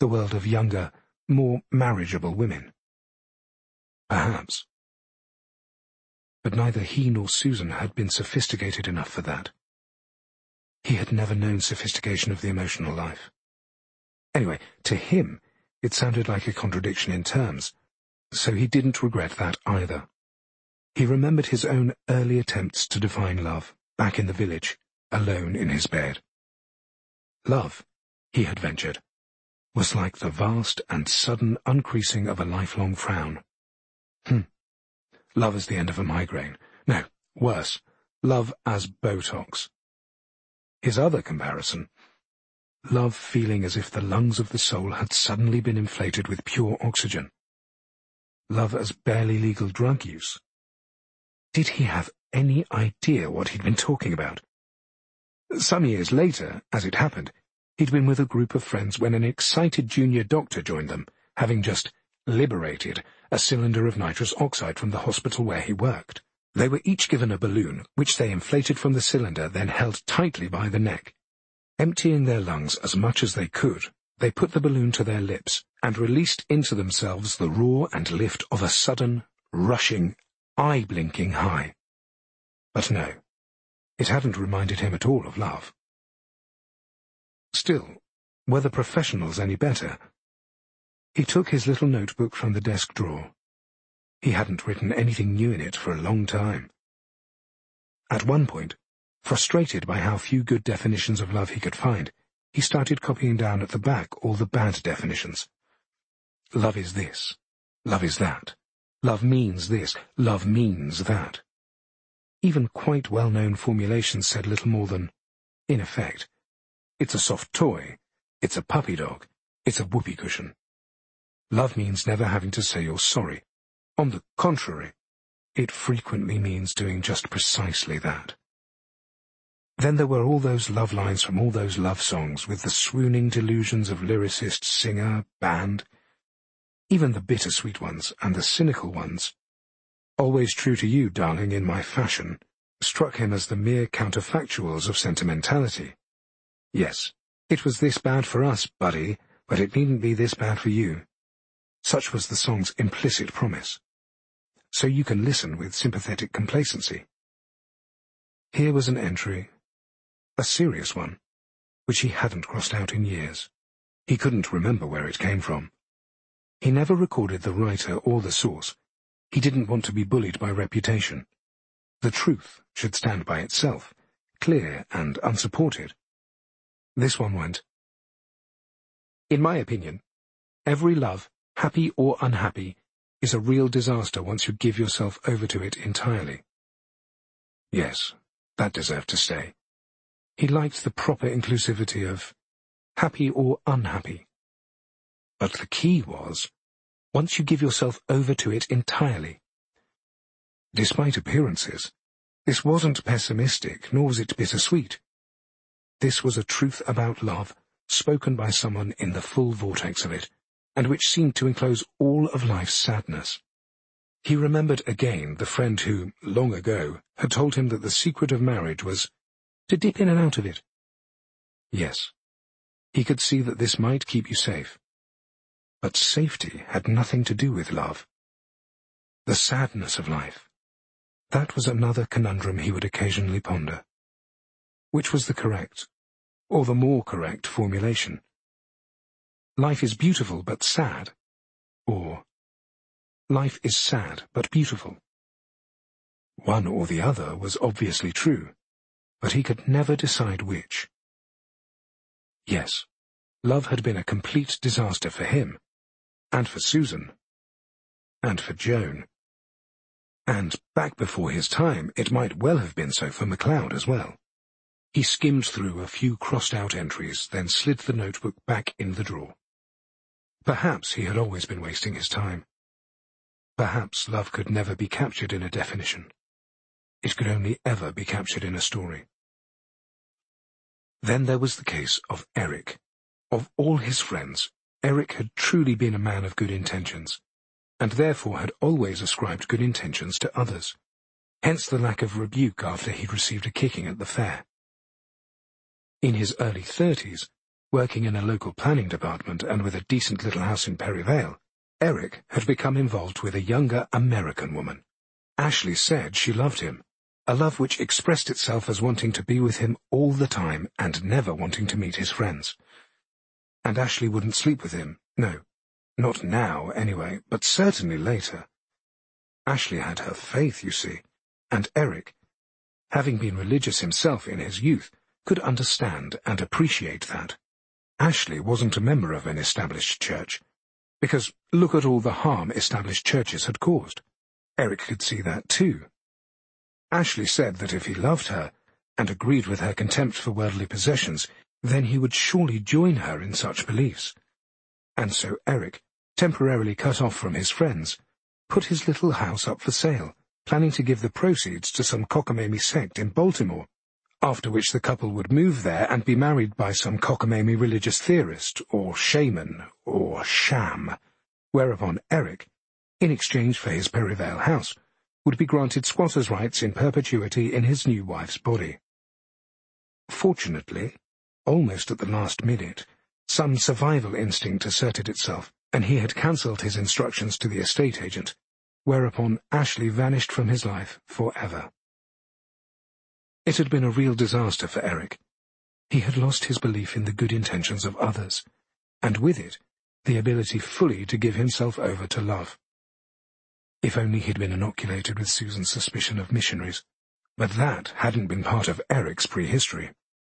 the world of younger, more marriageable women. Perhaps. But neither he nor Susan had been sophisticated enough for that. He had never known sophistication of the emotional life. Anyway, to him, it sounded like a contradiction in terms, so he didn't regret that either. He remembered his own early attempts to define love, back in the village, alone in his bed. Love, he had ventured, was like the vast and sudden uncreasing of a lifelong frown. Love as the end of a migraine. No, worse, love as Botox. His other comparison, love feeling as if the lungs of the soul had suddenly been inflated with pure oxygen. Love as barely legal drug use. Did he have any idea what he'd been talking about? Some years later, as it happened, he'd been with a group of friends when an excited junior doctor joined them, having just liberated a cylinder of nitrous oxide from the hospital where he worked. They were each given a balloon, which they inflated from the cylinder, then held tightly by the neck. Emptying their lungs as much as they could, they put the balloon to their lips and released into themselves the roar and lift of a sudden, rushing, eye-blinking high. But no, it hadn't reminded him at all of love. Still, were the professionals any better? He took his little notebook from the desk drawer. He hadn't written anything new in it for a long time. At one point, frustrated by how few good definitions of love he could find, he started copying down at the back all the bad definitions. Love is this. Love is that. Love means this. Love means that. Even quite well-known formulations said little more than, in effect, it's a soft toy, it's a puppy dog, it's a whoopee cushion. Love means never having to say you're sorry. On the contrary, it frequently means doing just precisely that. Then there were all those love lines from all those love songs with the swooning delusions of lyricist, singer, band. Even the bittersweet ones and the cynical ones, always true to you, darling, in my fashion, struck him as the mere counterfactuals of sentimentality. Yes, it was this bad for us, buddy, but it needn't be this bad for you. Such was the song's implicit promise. So you can listen with sympathetic complacency. Here was an entry, a serious one, which he hadn't crossed out in years. He couldn't remember where it came from. He never recorded the writer or the source. He didn't want to be bullied by reputation. The truth should stand by itself, clear and unsupported. This one went, in my opinion, every love, happy or unhappy, is a real disaster once you give yourself over to it entirely. Yes, that deserved to stay. He liked the proper inclusivity of happy or unhappy. But the key was, once you give yourself over to it entirely. Despite appearances, this wasn't pessimistic, nor was it bittersweet. This was a truth about love, spoken by someone in the full vortex of it, and which seemed to enclose all of life's sadness. He remembered again the friend who, long ago, had told him that the secret of marriage was to dip in and out of it. Yes, he could see that this might keep you safe. But safety had nothing to do with love. The sadness of life. That was another conundrum he would occasionally ponder. Which was the correct, or the more correct formulation? Life is beautiful but sad, or life is sad but beautiful. One or the other was obviously true, but he could never decide which. Yes, love had been a complete disaster for him, and for Susan, and for Joan. And back before his time, it might well have been so for MacLeod as well. He skimmed through a few crossed-out entries, then slid the notebook back in the drawer. Perhaps he had always been wasting his time. Perhaps love could never be captured in a definition. It could only ever be captured in a story. Then there was the case of Eric. Of all his friends, Eric had truly been a man of good intentions, and therefore had always ascribed good intentions to others. Hence the lack of rebuke after he'd received a kicking at the fair. In his early 30s, working in a local planning department and with a decent little house in Perivale, Eric had become involved with a younger American woman. Ashley said she loved him, a love which expressed itself as wanting to be with him all the time and never wanting to meet his friends. And Ashley wouldn't sleep with him, no, not now anyway, but certainly later. Ashley had her faith, you see, and Eric, having been religious himself in his youth, could understand and appreciate that. Ashley wasn't a member of an established church, because look at all the harm established churches had caused. Eric could see that too. Ashley said that if he loved her, and agreed with her contempt for worldly possessions, then he would surely join her in such beliefs. And so Eric, temporarily cut off from his friends, put his little house up for sale, planning to give the proceeds to some cockamamie sect in Baltimore, after which the couple would move there and be married by some cockamamie religious theorist, or shaman, or sham, whereupon Eric, in exchange for his Perivale house, would be granted squatter's rights in perpetuity in his new wife's body. Fortunately, almost at the last minute, some survival instinct asserted itself, and he had cancelled his instructions to the estate agent, whereupon Ashley vanished from his life forever. It had been a real disaster for Eric. He had lost his belief in the good intentions of others, and with it, the ability fully to give himself over to love. If only he'd been inoculated with Susan's suspicion of missionaries, but that hadn't been part of Eric's prehistory.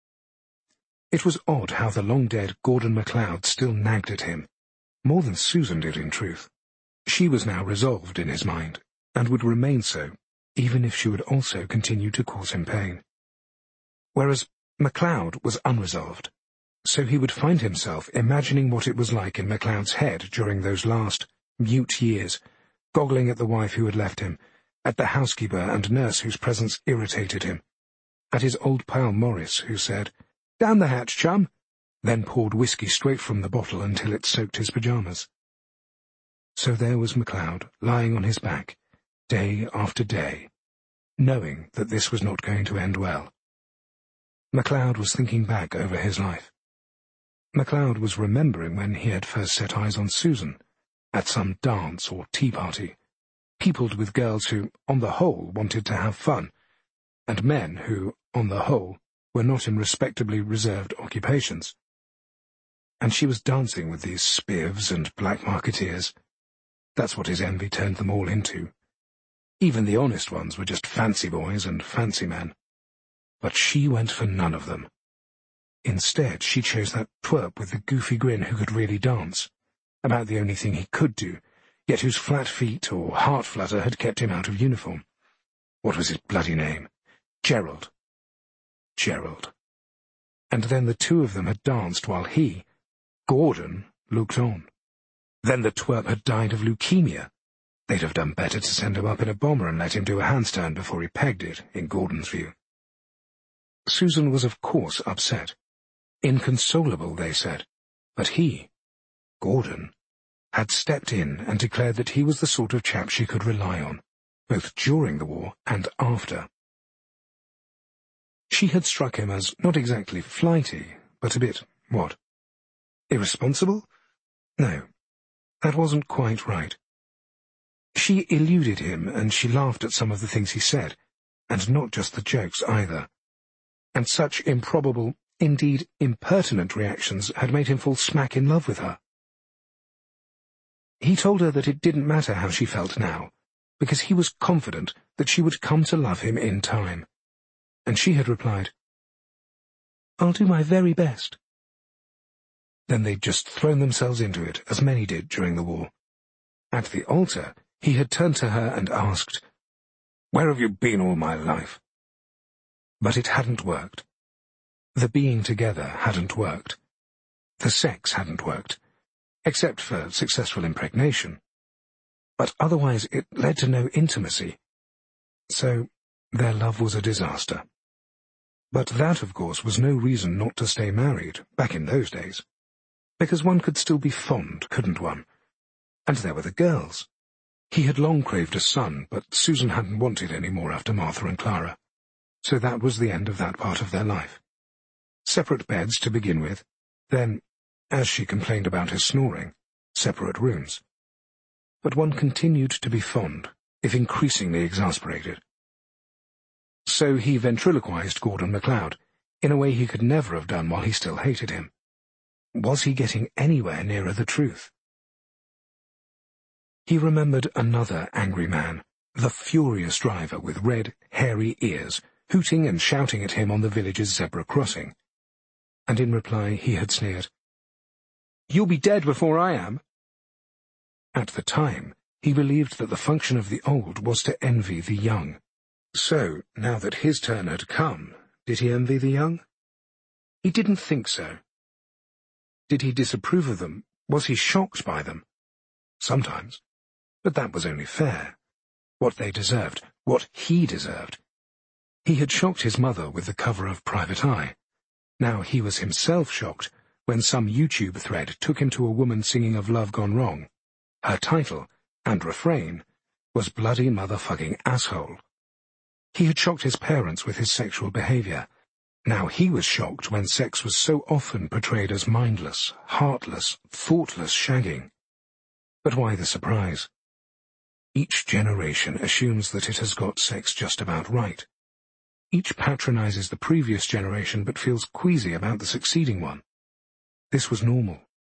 It was odd how the long-dead Gordon MacLeod still nagged at him, more than Susan did in truth. She was now resolved in his mind, and would remain so, even if she would also continue to cause him pain. Whereas MacLeod was unresolved, so he would find himself imagining what it was like in MacLeod's head during those last, mute years, goggling at the wife who had left him, at the housekeeper and nurse whose presence irritated him, at his old pal Morris, who said, "Down the hatch, chum," then poured whiskey straight from the bottle until it soaked his pyjamas. So there was MacLeod, lying on his back, day after day, knowing that this was not going to end well. MacLeod was thinking back over his life. MacLeod was remembering when he had first set eyes on Susan, at some dance or tea party, peopled with girls who, on the whole, wanted to have fun, and men who, on the whole, were not in respectably reserved occupations. And she was dancing with these spivs and black marketeers. That's what his envy turned them all into. Even the honest ones were just fancy boys and fancy men. But she went for none of them. Instead, she chose that twerp with the goofy grin who could really dance, about the only thing he could do, yet whose flat feet or heart flutter had kept him out of uniform. What was his bloody name? Gerald. Gerald. And then the two of them had danced while he, Gordon, looked on. Then the twerp had died of leukemia. They'd have done better to send him up in a bomber and let him do a handstand before he pegged it, in Gordon's view. Susan was of course upset. Inconsolable, they said. But he, Gordon, had stepped in and declared that he was the sort of chap she could rely on, both during the war and after. She had struck him as not exactly flighty, but a bit, what? Irresponsible? No, that wasn't quite right. She eluded him, and she laughed at some of the things he said, and not just the jokes either. And such improbable, indeed impertinent reactions had made him fall smack in love with her. He told her that it didn't matter how she felt now, because he was confident that she would come to love him in time. And she had replied, "I'll do my very best." Then they'd just thrown themselves into it, as many did during the war. At the altar, he had turned to her and asked, "Where have you been all my life?" But it hadn't worked. The being together hadn't worked. The sex hadn't worked, except for successful impregnation. But otherwise it led to no intimacy. So their love was a disaster. But that, of course, was no reason not to stay married, back in those days. Because one could still be fond, couldn't one? And there were the girls. He had long craved a son, but Susan hadn't wanted any more after Martha and Clara. So that was the end of that part of their life. Separate beds to begin with, Then, as she complained about his snoring, separate rooms. But one continued to be fond, if increasingly exasperated. So he ventriloquized Gordon MacLeod, in a way he could never have done while he still hated him. Was he getting anywhere nearer the truth? He remembered another angry man, the furious driver with red, hairy ears, hooting and shouting at him on the village's zebra crossing. And in reply he had sneered, "You'll be dead before I am." At the time, he believed that the function of the old was to envy the young. So, now that his turn had come, did he envy the young? He didn't think so. Did he disapprove of them? Was he shocked by them? Sometimes. But that was only fair. What they deserved, what he deserved. He had shocked his mother with the cover of Private Eye. Now he was himself shocked when some YouTube thread took him to a woman singing of love gone wrong. Her title, and refrain, was Bloody Motherfucking Asshole. He had shocked his parents with his sexual behavior. Now he was shocked when sex was so often portrayed as mindless, heartless, thoughtless shagging. But why the surprise? Each generation assumes that it has got sex just about right. Each patronizes the previous generation but feels queasy about the succeeding one. This was normal.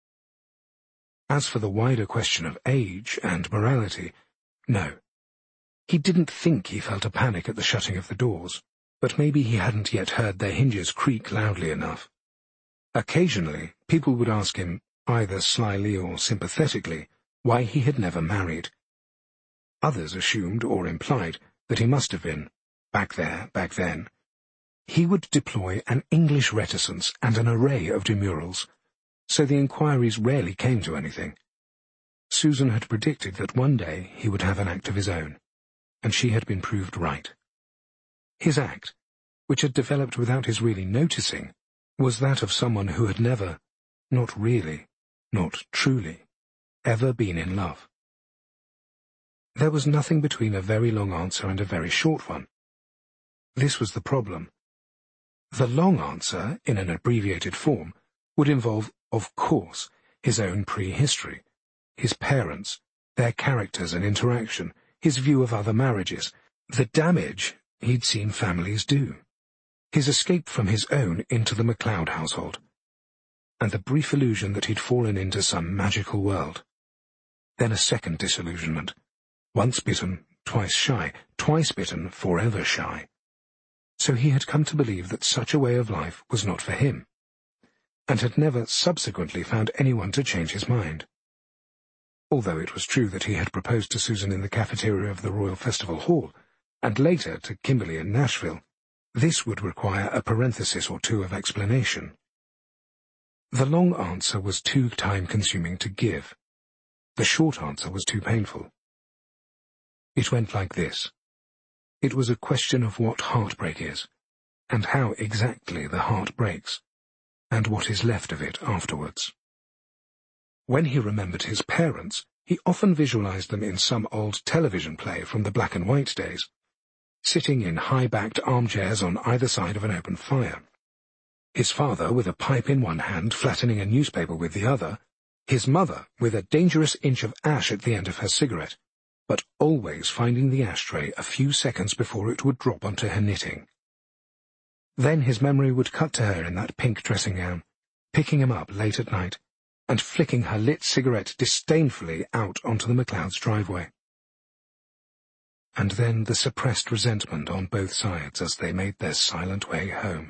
As for the wider question of age and morality, no. He didn't think he felt a panic at the shutting of the doors, but maybe he hadn't yet heard their hinges creak loudly enough. Occasionally, people would ask him, either slyly or sympathetically, why he had never married. Others assumed or implied that he must have been, back then. He would deploy an English reticence and an array of demurrals, so the inquiries rarely came to anything. Susan had predicted that one day he would have an act of his own, and she had been proved right. His act, which had developed without his really noticing, was that of someone who had never, not really, not truly, ever been in love. There was nothing between a very long answer and a very short one. This was the problem. The long answer, in an abbreviated form, would involve, of course, his own prehistory, his parents, their characters and interaction, his view of other marriages, the damage he'd seen families do, his escape from his own into the MacLeod household, and the brief illusion that he'd fallen into some magical world. Then a second disillusionment. Once bitten, twice shy, twice bitten, forever shy. So he had come to believe that such a way of life was not for him, and had never subsequently found anyone to change his mind. Although it was true that he had proposed to Susan in the cafeteria of the Royal Festival Hall, and later to Kimberly in Nashville, this would require a parenthesis or two of explanation. The long answer was too time-consuming to give. The short answer was too painful. It went like this. It was a question of what heartbreak is, and how exactly the heart breaks, and what is left of it afterwards. When he remembered his parents, he often visualized them in some old television play from the black and white days, sitting in high-backed armchairs on either side of an open fire. His father with a pipe in one hand flattening a newspaper with the other, his mother with a dangerous inch of ash at the end of her cigarette, but always finding the ashtray a few seconds before it would drop onto her knitting. Then his memory would cut to her in that pink dressing gown, picking him up late at night, and flicking her lit cigarette disdainfully out onto the MacLeod's driveway. And then the suppressed resentment on both sides as they made their silent way home.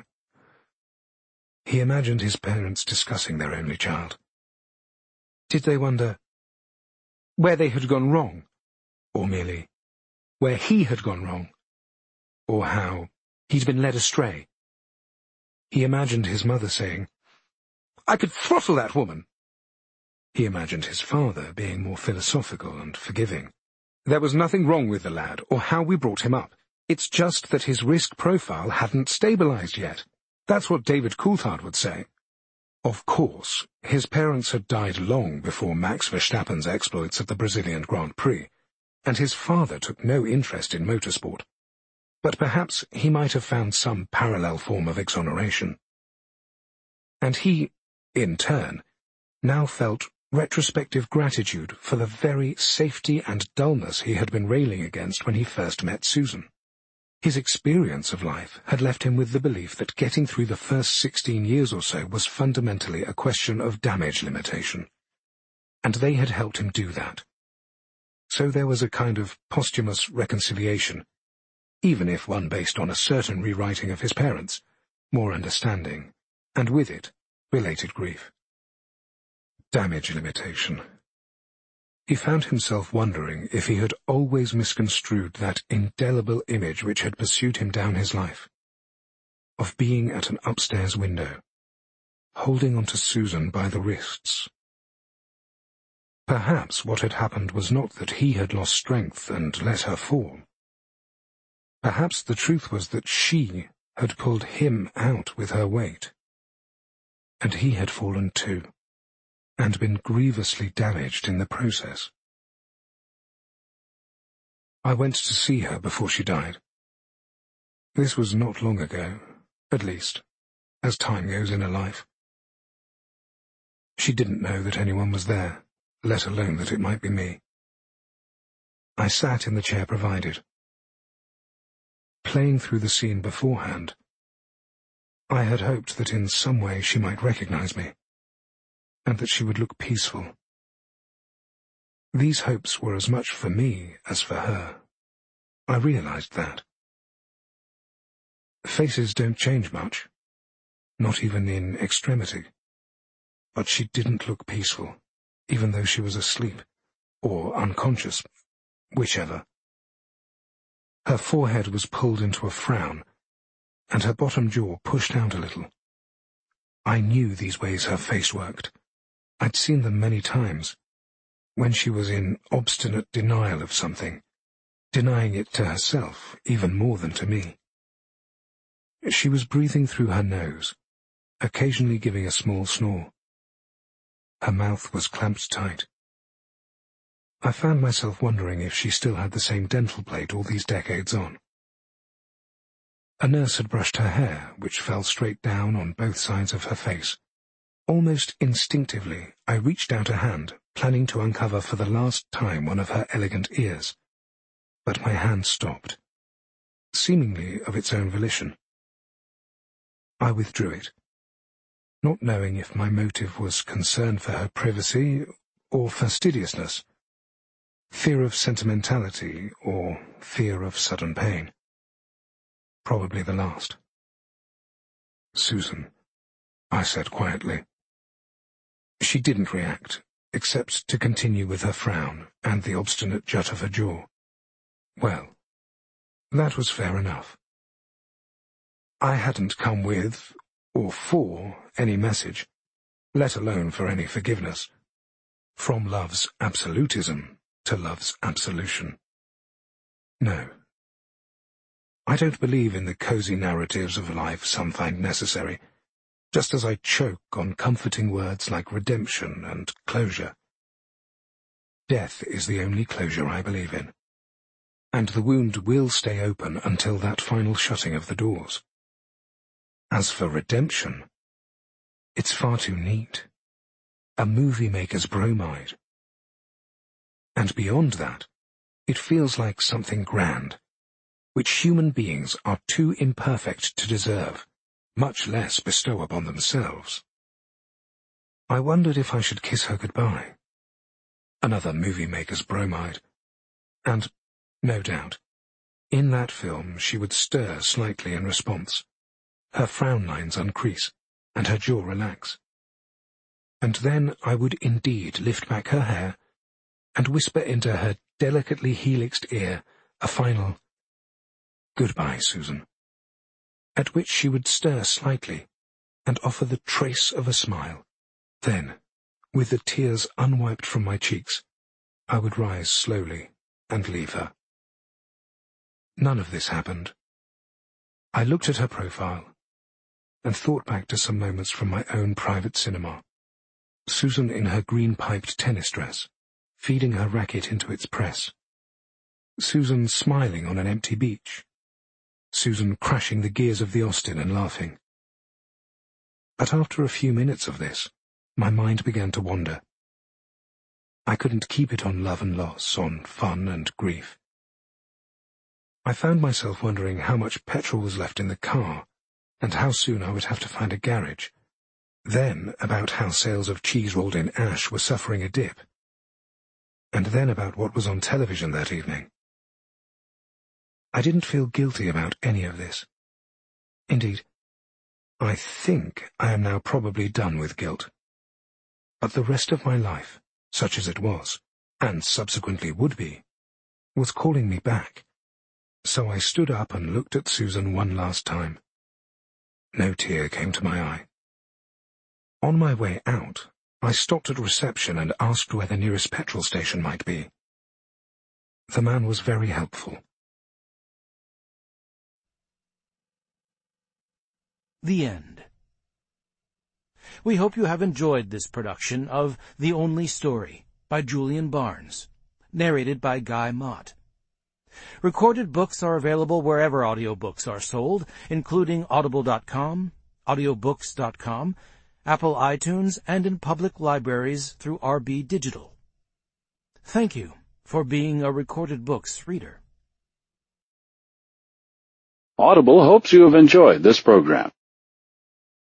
He imagined his parents discussing their only child. Did they wonder where they had gone wrong? Or merely where he had gone wrong? Or how he'd been led astray? He imagined his mother saying, "I could throttle that woman." He imagined his father being more philosophical and forgiving. "There was nothing wrong with the lad, or how we brought him up. It's just that his risk profile hadn't stabilized yet. That's what David Coulthard would say." Of course, his parents had died long before Max Verstappen's exploits at the Brazilian Grand Prix, and his father took no interest in motorsport. But perhaps he might have found some parallel form of exoneration. And he, in turn, now felt retrospective gratitude for the very safety and dullness he had been railing against when he first met Susan. His experience of life had left him with the belief that getting through the first 16 years or so was fundamentally a question of damage limitation, and they had helped him do that. So there was a kind of posthumous reconciliation, even if one based on a certain rewriting of his parents, more understanding, and with it, related grief. Damage limitation. He found himself wondering if he had always misconstrued that indelible image which had pursued him down his life, of being at an upstairs window, holding on to Susan by the wrists. Perhaps what had happened was not that he had lost strength and let her fall. Perhaps the truth was that she had pulled him out with her weight, and he had fallen too, and been grievously damaged in the process. I went to see her before she died. This was not long ago, at least, as time goes in a life. She didn't know that anyone was there, let alone that it might be me. I sat in the chair provided. Playing through the scene beforehand, I had hoped that in some way she might recognize me, and that she would look peaceful. These hopes were as much for me as for her. I realized that. Faces don't change much, not even in extremity. But she didn't look peaceful, even though she was asleep, or unconscious, whichever. Her forehead was pulled into a frown, and her bottom jaw pushed out a little. I knew these ways her face worked. I'd seen them many times, when she was in obstinate denial of something, denying it to herself even more than to me. She was breathing through her nose, occasionally giving a small snore. Her mouth was clamped tight. I found myself wondering if she still had the same dental plate all these decades on. A nurse had brushed her hair, which fell straight down on both sides of her face. Almost instinctively, I reached out a hand, planning to uncover for the last time one of her elegant ears. But my hand stopped, seemingly of its own volition. I withdrew it, not knowing if my motive was concern for her privacy or fastidiousness, fear of sentimentality or fear of sudden pain. Probably the last. "Susan," I said quietly. She didn't react, except to continue with her frown and the obstinate jut of her jaw. Well, that was fair enough. I hadn't come with, or for, any message, let alone for any forgiveness. From love's absolutism to love's absolution. No. I don't believe in the cozy narratives of life some find necessary, just as I choke on comforting words like redemption and closure. Death is the only closure I believe in, and the wound will stay open until that final shutting of the doors. As for redemption, it's far too neat. A movie maker's bromide. And beyond that, it feels like something grand, which human beings are too imperfect to deserve, much less bestow upon themselves. I wondered if I should kiss her goodbye. Another movie maker's bromide. And, no doubt, in that film she would stir slightly in response, her frown lines uncrease, and her jaw relax. And then I would indeed lift back her hair and whisper into her delicately helixed ear a final, "Goodbye, Susan," at which she would stir slightly and offer the trace of a smile. Then, with the tears unwiped from my cheeks, I would rise slowly and leave her. None of this happened. I looked at her profile and thought back to some moments from my own private cinema. Susan in her green-piped tennis dress, feeding her racket into its press. Susan smiling on an empty beach. Susan crashing the gears of the Austin and laughing. But after a few minutes of this, my mind began to wander. I couldn't keep it on love and loss, on fun and grief. I found myself wondering how much petrol was left in the car, and how soon I would have to find a garage. Then about how sales of cheese rolled in ash were suffering a dip. And then about what was on television that evening. I didn't feel guilty about any of this. Indeed, I think I am now probably done with guilt. But the rest of my life, such as it was, and subsequently would be, was calling me back. So I stood up and looked at Susan one last time. No tear came to my eye. On my way out, I stopped at reception and asked where the nearest petrol station might be. The man was very helpful. The end. We hope you have enjoyed this production of The Only Story by Julian Barnes, narrated by Guy Mott. Recorded books are available wherever audiobooks are sold, including audible.com, audiobooks.com, Apple iTunes, and in public libraries through RB Digital. Thank you for being a Recorded Books reader. Audible hopes you have enjoyed this program.